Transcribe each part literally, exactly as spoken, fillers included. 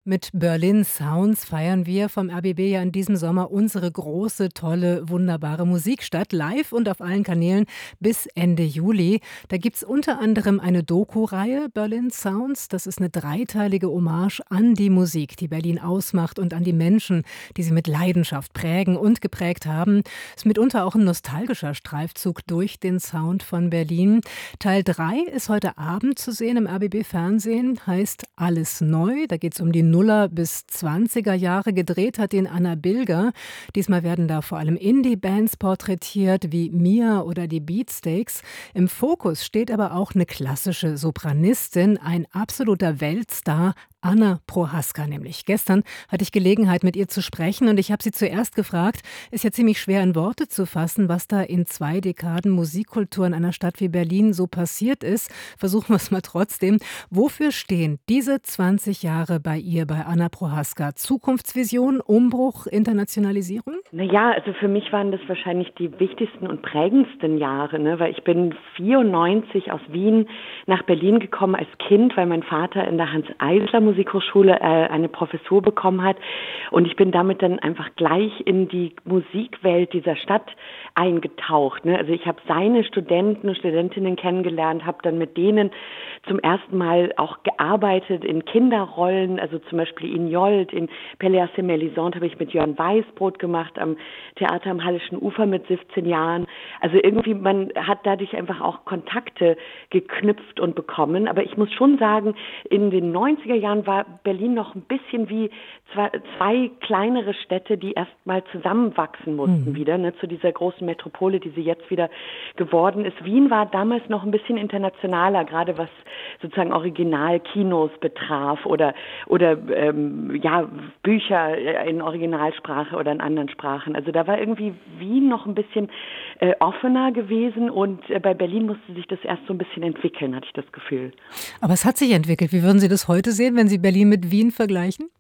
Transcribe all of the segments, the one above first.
Mit Berlin Sounds feiern wir vom R B B ja in diesem Sommer unsere große, tolle, wunderbare Musikstadt live und auf allen Kanälen bis Ende Juli. Da gibt es unter anderem eine Doku-Reihe Berlin Sounds. Das ist eine dreiteilige Hommage an die Musik, die Berlin ausmacht und an die Menschen, die sie mit Leidenschaft prägen und geprägt haben. Ist mitunter auch ein nostalgischer Streifzug durch den Sound von Berlin. Teil drei ist heute Abend zu sehen im R B B-Fernsehen, heißt Alles neu. Da geht es um die Nuller bis zwanziger Jahre. Gedreht hat den Anna Bilger. Diesmal werden da vor allem Indie-Bands porträtiert, wie Mia oder die Beatsteaks. Im Fokus steht aber auch eine klassische Sopranistin, ein absoluter Weltstar, Anna Prohaska nämlich. Gestern hatte ich Gelegenheit, mit ihr zu sprechen und ich habe sie zuerst gefragt, ist ja ziemlich schwer in Worte zu fassen, was da in zwei Dekaden Musikkultur in einer Stadt wie Berlin so passiert ist. Versuchen wir es mal trotzdem. Wofür stehen diese zwanzig Jahre bei ihr, bei Anna Prohaska? Zukunftsvision, Umbruch, Internationalisierung? Naja, also für mich waren das wahrscheinlich die wichtigsten und prägendsten Jahre, ne? Weil ich bin vierundneunzig aus Wien nach Berlin gekommen als Kind, weil mein Vater in der Hans-Eisler Musikhochschule äh, eine Professur bekommen hat und ich bin damit dann einfach gleich in die Musikwelt dieser Stadt eingetaucht. Ne? Also ich habe seine Studenten und Studentinnen kennengelernt, habe dann mit denen zum ersten Mal auch gearbeitet in Kinderrollen, also zum Beispiel in Jolt, in Pelléas et Mélisande habe ich mit Jörn Weißbrot gemacht, am Theater am Hallischen Ufer mit siebzehn Jahren. Also irgendwie, man hat dadurch einfach auch Kontakte geknüpft und bekommen. Aber ich muss schon sagen, in den neunziger Jahren war Berlin noch ein bisschen wie zwei, zwei kleinere Städte, die erst mal zusammenwachsen mussten mhm. wieder, ne, zu dieser großen Metropole, die sie jetzt wieder geworden ist. Wien war damals noch ein bisschen internationaler, gerade was sozusagen Originalkinos betraf oder oder ähm, ja Bücher in Originalsprache oder in anderen Sprachen. Also da war irgendwie Wien noch ein bisschen äh, offener gewesen und äh, bei Berlin musste sich das erst so ein bisschen entwickeln, hatte ich das Gefühl. Aber es hat sich entwickelt. Wie würden Sie das heute sehen, wenn Sie Berlin mit Wien vergleichen?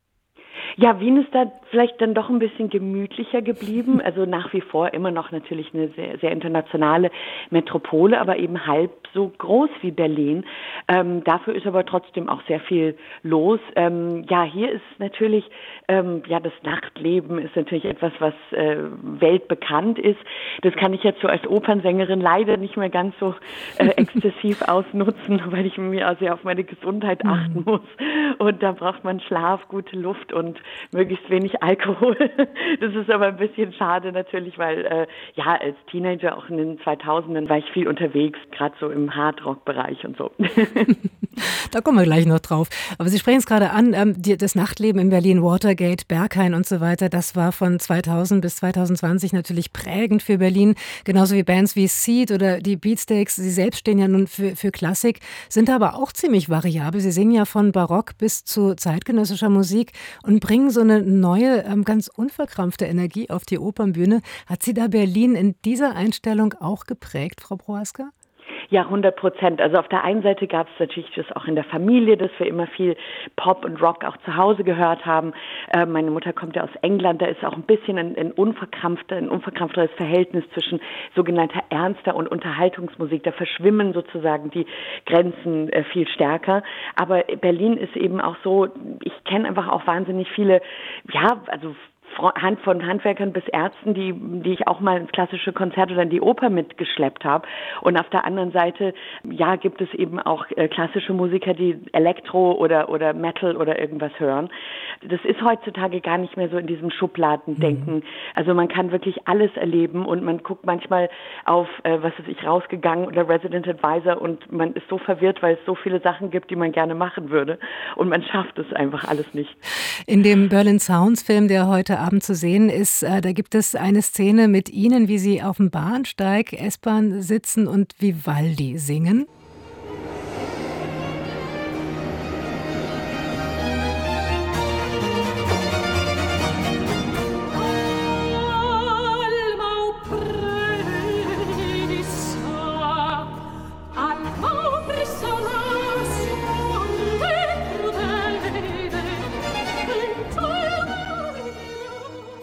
Ja, Wien ist da vielleicht dann doch ein bisschen gemütlicher geblieben. Also nach wie vor immer noch natürlich eine sehr, sehr internationale Metropole, aber eben halb so groß wie Berlin. Ähm, dafür ist aber trotzdem auch sehr viel los. Ähm, ja, hier ist natürlich, ähm, ja, das Nachtleben ist natürlich etwas, was äh, weltbekannt ist. Das kann ich jetzt so als Opernsängerin leider nicht mehr ganz so äh, exzessiv ausnutzen, weil ich mir also auf meine Gesundheit achten muss. Und da braucht man Schlaf, gute Luft und möglichst wenig Alkohol. Das ist aber ein bisschen schade natürlich, weil äh, ja, als Teenager auch in den zweitausendern war ich viel unterwegs, gerade so im Hardrock-Bereich und so. Da kommen wir gleich noch drauf. Aber Sie sprechen es gerade an, ähm, die, das Nachtleben in Berlin, Watergate, Berghain und so weiter, das war von zweitausend bis zweitausendzwanzig natürlich prägend für Berlin. Genauso wie Bands wie Seed oder die Beatsteaks, Sie selbst stehen ja nun für, für Klassik, sind aber auch ziemlich variabel. Sie singen ja von Barock bis zu zeitgenössischer Musik und bringen so eine neue, ähm, ganz unverkrampfte Energie auf die Opernbühne. Hat Sie da Berlin in dieser Einstellung auch geprägt, Frau Prohaska? Ja, hundert Prozent. Also auf der einen Seite gab es natürlich das auch in der Familie, dass wir immer viel Pop und Rock auch zu Hause gehört haben. Äh, meine Mutter kommt ja aus England, da ist auch ein bisschen ein, ein, unverkrampfter, ein unverkrampfteres Verhältnis zwischen sogenannter ernster und Unterhaltungsmusik. Da verschwimmen sozusagen die Grenzen äh, viel stärker. Aber Berlin ist eben auch so, ich kenne einfach auch wahnsinnig viele, ja, also Hand von Handwerkern bis Ärzten, die, die ich auch mal ins klassische Konzert oder in die Oper mitgeschleppt habe. Und auf der anderen Seite, ja, gibt es eben auch äh, klassische Musiker, die Elektro oder, oder Metal oder irgendwas hören. Das ist heutzutage gar nicht mehr so in diesem Schubladendenken. Mhm. Also man kann wirklich alles erleben und man guckt manchmal auf, äh, was ist ich, rausgegangen oder Resident Advisor und man ist so verwirrt, weil es so viele Sachen gibt, die man gerne machen würde. Und man schafft es einfach alles nicht. In dem Berlin Sounds Film, der heute Abend zu sehen ist, äh, da gibt es eine Szene mit Ihnen, wie Sie auf dem Bahnsteig S-Bahn sitzen und Vivaldi singen.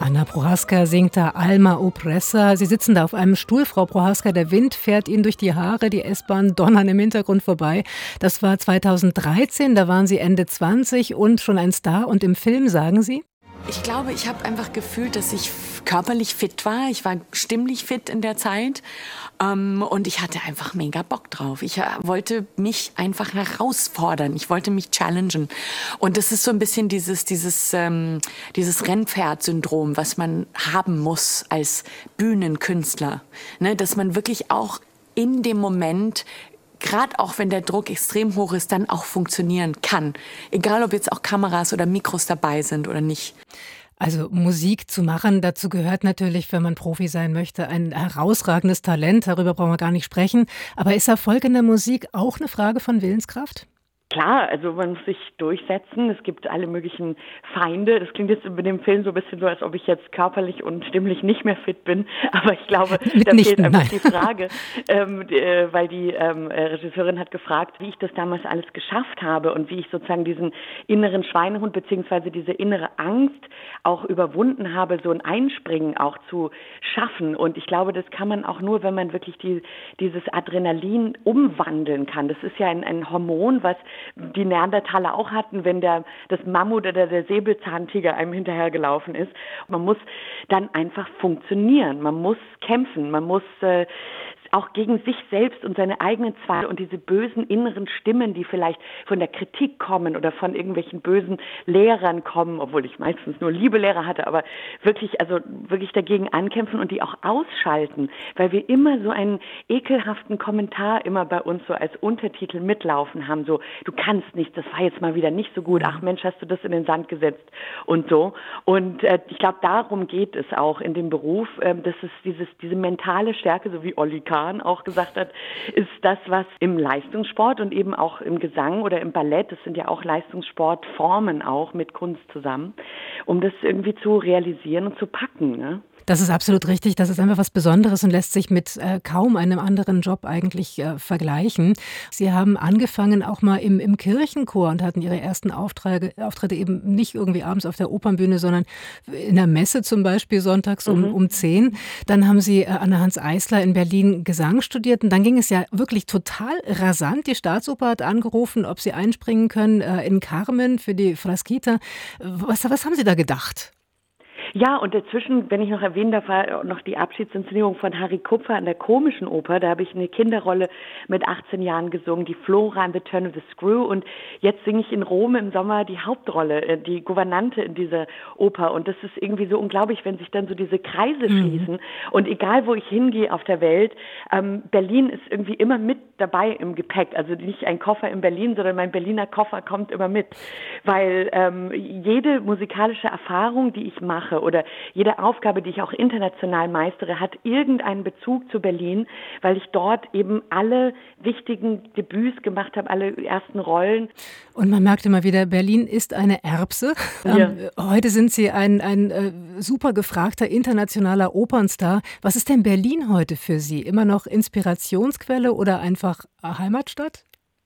Anna Prohaska singt da Alma Oppressa. Sie sitzen da auf einem Stuhl, Frau Prohaska. Der Wind fährt Ihnen durch die Haare, die S-Bahn donnern im Hintergrund vorbei. Das war zweitausenddreizehn, da waren Sie Ende zwanzig und schon ein Star. Und im Film, sagen Sie? Ich glaube, ich habe einfach gefühlt, dass ich körperlich fit war. Ich war stimmlich fit in der Zeit. Ähm, und ich hatte einfach mega Bock drauf. Ich äh, wollte mich einfach herausfordern. Ich wollte mich challengen. Und das ist so ein bisschen dieses, dieses, ähm, dieses Rennpferd-Syndrom, was man haben muss als Bühnenkünstler. Ne? Dass man wirklich auch in dem Moment, gerade auch wenn der Druck extrem hoch ist, dann auch funktionieren kann. Egal, ob jetzt auch Kameras oder Mikros dabei sind oder nicht. Also Musik zu machen, dazu gehört natürlich, wenn man Profi sein möchte, ein herausragendes Talent. Darüber brauchen wir gar nicht sprechen. Aber ist Erfolg in der Musik auch eine Frage von Willenskraft? Klar, also man muss sich durchsetzen. Es gibt alle möglichen Feinde. Das klingt jetzt mit dem Film so ein bisschen so, als ob ich jetzt körperlich und stimmlich nicht mehr fit bin. Aber ich glaube, da fehlt einfach die Frage, ähm, die, äh, weil die ähm, Regisseurin hat gefragt, wie ich das damals alles geschafft habe und wie ich sozusagen diesen inneren Schweinehund beziehungsweise diese innere Angst auch überwunden habe, so ein Einspringen auch zu schaffen. Und ich glaube, das kann man auch nur, wenn man wirklich die, dieses Adrenalin umwandeln kann. Das ist ja ein, ein Hormon, was die Neandertaler auch hatten, wenn der, das Mammut oder der Säbelzahntiger einem hinterhergelaufen ist. Man muss dann einfach funktionieren, man muss kämpfen, man muss äh, auch gegen sich selbst und seine eigenen Zweifel und diese bösen inneren Stimmen, die vielleicht von der Kritik kommen oder von irgendwelchen bösen Lehrern kommen, obwohl ich meistens nur liebe Lehrer hatte, aber wirklich, also wirklich dagegen ankämpfen und die auch ausschalten, weil wir immer so einen ekelhaften Kommentar immer bei uns so als Untertitel mitlaufen haben, so, du kannst nicht, das war jetzt mal wieder nicht so gut, ach Mensch, hast du das in den Sand gesetzt und so. Und äh, ich glaube, darum geht es auch in dem Beruf, äh, dass es dieses, diese mentale Stärke, so wie Olli Kahn auch gesagt hat, ist das, was im Leistungssport und eben auch im Gesang oder im Ballett, das sind ja auch Leistungssportformen auch mit Kunst zusammen, um das irgendwie zu realisieren und zu packen, ne? Das ist absolut richtig. Das ist einfach was Besonderes und lässt sich mit äh, kaum einem anderen Job eigentlich äh, vergleichen. Sie haben angefangen auch mal im, im Kirchenchor und hatten Ihre ersten Aufträge, Auftritte eben nicht irgendwie abends auf der Opernbühne, sondern in der Messe zum Beispiel sonntags um, Mhm. um zehn. Dann haben Sie äh, an der Hans-Eisler in Berlin Gesang studiert und dann ging es ja wirklich total rasant. Die Staatsoper hat angerufen, ob Sie einspringen können äh, in Carmen für die Frasquita. Was, was haben Sie da gedacht? Ja, und dazwischen, wenn ich noch erwähnen darf, war noch die Abschiedsinszenierung von Harry Kupfer an der Komischen Oper. Da habe ich eine Kinderrolle mit achtzehn Jahren gesungen, die Flora in The Turn of the Screw. Und jetzt singe ich in Rom im Sommer die Hauptrolle, die Gouvernante in dieser Oper. Und das ist irgendwie so unglaublich, wenn sich dann so diese Kreise mhm. schließen. Und egal, wo ich hingehe auf der Welt, ähm, Berlin ist irgendwie immer mit dabei im Gepäck. Also nicht ein Koffer in Berlin, sondern mein Berliner Koffer kommt immer mit. Weil ähm, jede musikalische Erfahrung, die ich mache, oder jede Aufgabe, die ich auch international meistere, hat irgendeinen Bezug zu Berlin, weil ich dort eben alle wichtigen Debüts gemacht habe, alle ersten Rollen. Und man merkt immer wieder, Berlin ist eine Erbse. Ja. Ähm, heute sind Sie ein, ein äh, super gefragter internationaler Opernstar. Was ist denn Berlin heute für Sie? Immer noch Inspirationsquelle oder einfach Heimatstadt?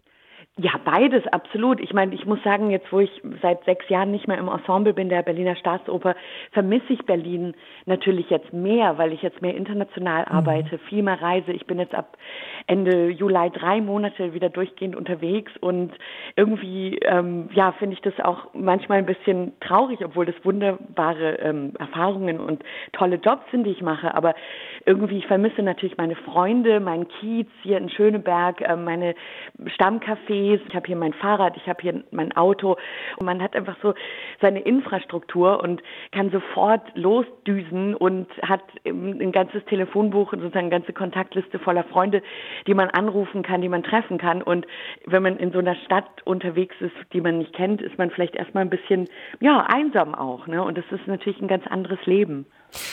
Ja, beides, absolut. Ich meine, ich muss sagen, jetzt wo ich seit sechs Jahren nicht mehr im Ensemble bin, der Berliner Staatsoper, vermisse ich Berlin natürlich jetzt mehr, weil ich jetzt mehr international arbeite, viel mehr reise. Ich bin jetzt ab Ende Juli drei Monate wieder durchgehend unterwegs und irgendwie, ähm, ja, finde ich das auch manchmal ein bisschen traurig, obwohl das wunderbare ähm, Erfahrungen und tolle Jobs sind, die ich mache. Aber irgendwie, ich vermisse natürlich meine Freunde, meinen Kiez hier in Schöneberg, äh, meine Stammcafés. Ich habe hier mein Fahrrad, ich habe hier mein Auto und man hat einfach so seine Infrastruktur und kann sofort losdüsen und hat ein ganzes Telefonbuch und sozusagen eine ganze Kontaktliste voller Freunde, die man anrufen kann, die man treffen kann. Und wenn man in so einer Stadt unterwegs ist, die man nicht kennt, ist man vielleicht erstmal ein bisschen, ja, einsam auch, ne? Und das ist natürlich ein ganz anderes Leben.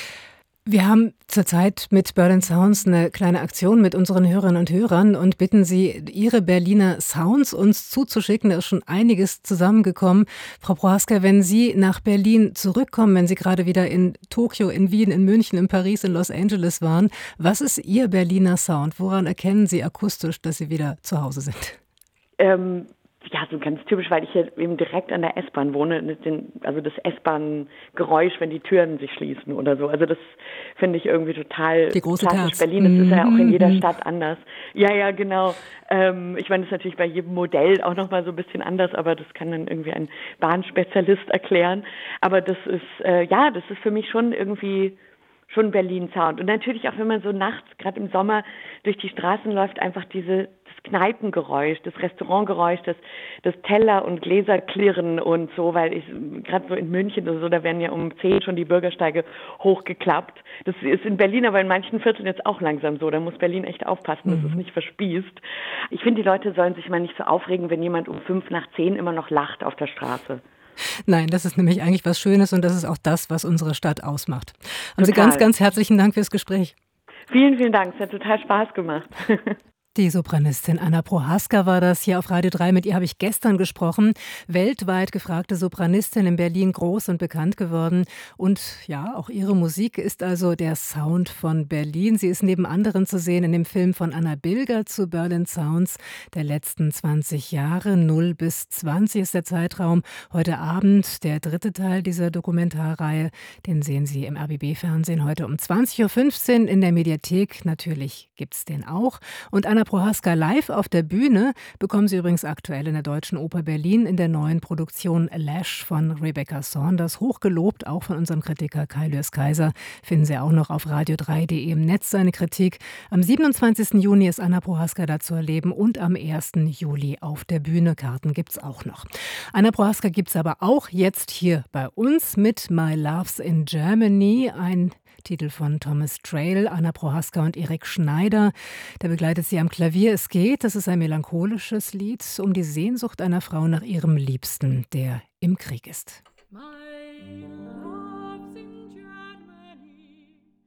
Wir haben zurzeit mit Berlin Sounds eine kleine Aktion mit unseren Hörerinnen und Hörern und bitten Sie, Ihre Berliner Sounds uns zuzuschicken. Da ist schon einiges zusammengekommen. Frau Prohaska, wenn Sie nach Berlin zurückkommen, wenn Sie gerade wieder in Tokio, in Wien, in München, in Paris, in Los Angeles waren, was ist Ihr Berliner Sound? Woran erkennen Sie akustisch, dass Sie wieder zu Hause sind? Ähm ja, so ganz typisch, weil ich hier eben direkt an der S-Bahn wohne, den, also das S-Bahn-Geräusch, wenn die Türen sich schließen oder so. Also das finde ich irgendwie total Die große klassisch. Terz. Berlin, das ist ja auch in jeder Mhm. Stadt anders. Ja, ja, genau. Ähm, ich meine, das ist natürlich bei jedem Modell auch nochmal so ein bisschen anders, aber das kann dann irgendwie ein Bahnspezialist erklären. Aber das ist, äh, ja, das ist für mich schon irgendwie schon Berlin-Sound. Und natürlich auch, wenn man so nachts, gerade im Sommer, durch die Straßen läuft, einfach diese das Kneipengeräusch, das Restaurantgeräusch, das, das Teller- und Gläserklirren und so, weil ich gerade so in München oder so, da werden ja um zehn schon die Bürgersteige hochgeklappt. Das ist in Berlin aber in manchen Vierteln jetzt auch langsam so. Da muss Berlin echt aufpassen, dass es nicht verspießt. Ich finde, die Leute sollen sich mal nicht so aufregen, wenn jemand um fünf nach zehn immer noch lacht auf der Straße. Nein, das ist nämlich eigentlich was Schönes und das ist auch das, was unsere Stadt ausmacht. Haben Sie Total. ganz, ganz herzlichen Dank fürs Gespräch. Vielen, vielen Dank. Es hat total Spaß gemacht. Die Sopranistin Anna Prohaska war das hier auf Radio drei. Mit ihr habe ich gestern gesprochen. Weltweit gefragte Sopranistin, in Berlin groß und bekannt geworden. Und ja, auch ihre Musik ist also der Sound von Berlin. Sie ist neben anderen zu sehen in dem Film von Anna Bilger zu Berlin Sounds der letzten zwanzig Jahre. null bis zwanzig ist der Zeitraum. Heute Abend der dritte Teil dieser Dokumentarreihe. Den sehen Sie im R B B-Fernsehen heute um zwanzig Uhr fünfzehn in der Mediathek. Natürlich gibt es den auch. Und Anna Prohaska live auf der Bühne bekommen Sie übrigens aktuell in der Deutschen Oper Berlin in der neuen Produktion Lash von Rebecca Saunders. Hochgelobt, auch von unserem Kritiker Kai Lürs Kaiser. Finden Sie auch noch auf radio drei punkt de im Netz seine Kritik. Am siebenundzwanzigsten Juni ist Anna Prohaska da zu erleben und am ersten Juli auf der Bühne. Karten gibt es auch noch. Anna Prohaska gibt es aber auch jetzt hier bei uns mit My Loves in Germany, ein Titel von Thomas Trail, Anna Prohaska und Erik Schneider. Der begleitet sie am Klavier. Es geht, das ist ein melancholisches Lied, um die Sehnsucht einer Frau nach ihrem Liebsten, der im Krieg ist. My